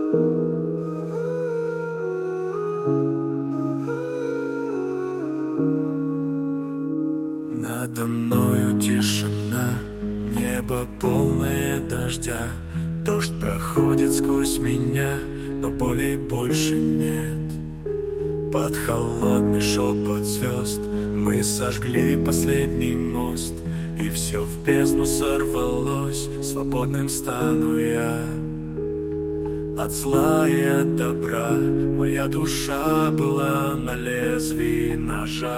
Надо мною тишина, небо полное дождя. Дождь проходит сквозь меня, но боли больше нет. Под холодный шепот звезд мы сожгли последний мост, и все в бездну сорвалось, свободным стану я. От зла и от добра моя душа была на лезвии ножа.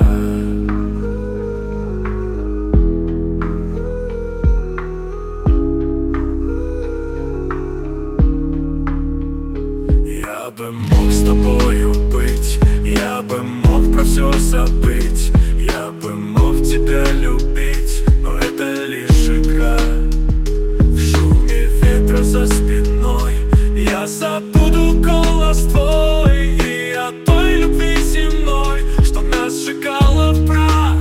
Я бы мог с тобою быть, я бы мог про все забыть, я бы мог тебя любить, но это лишь игра. В шуме ветра за спиной я забуду голос твой и о той любви земной, что нас сжигала в прах.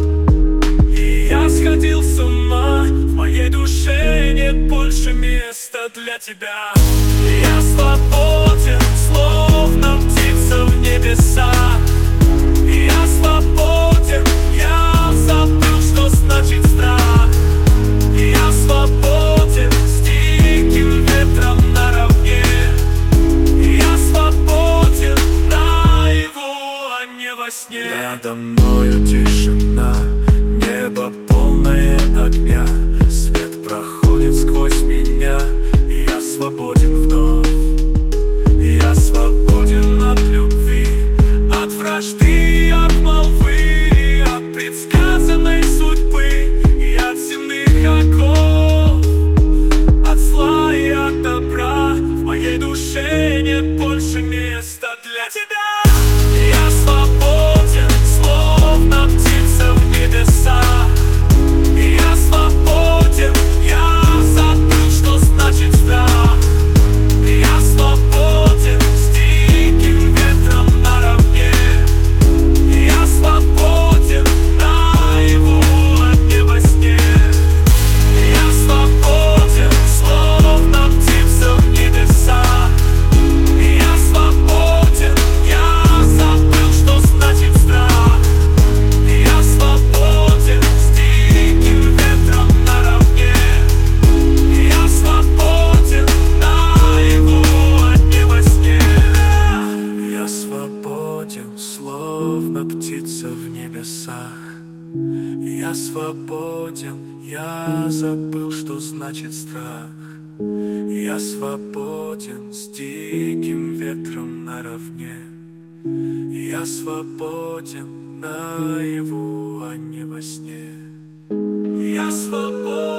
И я сходил с ума, в моей душе нет больше места для тебя. Я свободен, словно птица в небесах. Я свободен, я забыл, что значит страх. Я свободен, с диким ветром наравне. Я свободен, наяву, а не во сне. Надо мною тишина, небо полное огня. Свет проходит сквозь меня, и я свободен вновь. Я свободен от любви, от вражды и от молвы, от предсказанной судьбы и от земных оков. От зла и от добра в моей душе нет больше места для тебя. Я свободен, словно птица в небесах. Я свободен, я забыл, что значит страх. Я свободен, с диким ветром наравне. Я свободен, наяву, а не во сне. Я свободен, словно птица в небесах. Я свободен, я забыл, что значит страх. Я свободен, с диким ветром наравне. Я свободен, наяву, а не во сне. Я свободен, словно птица в небесах. Я свободен, я забыл, что значит страх. Я свободен, с диким ветром наравне. Я свободен, наяву, а не во сне. Я свободен.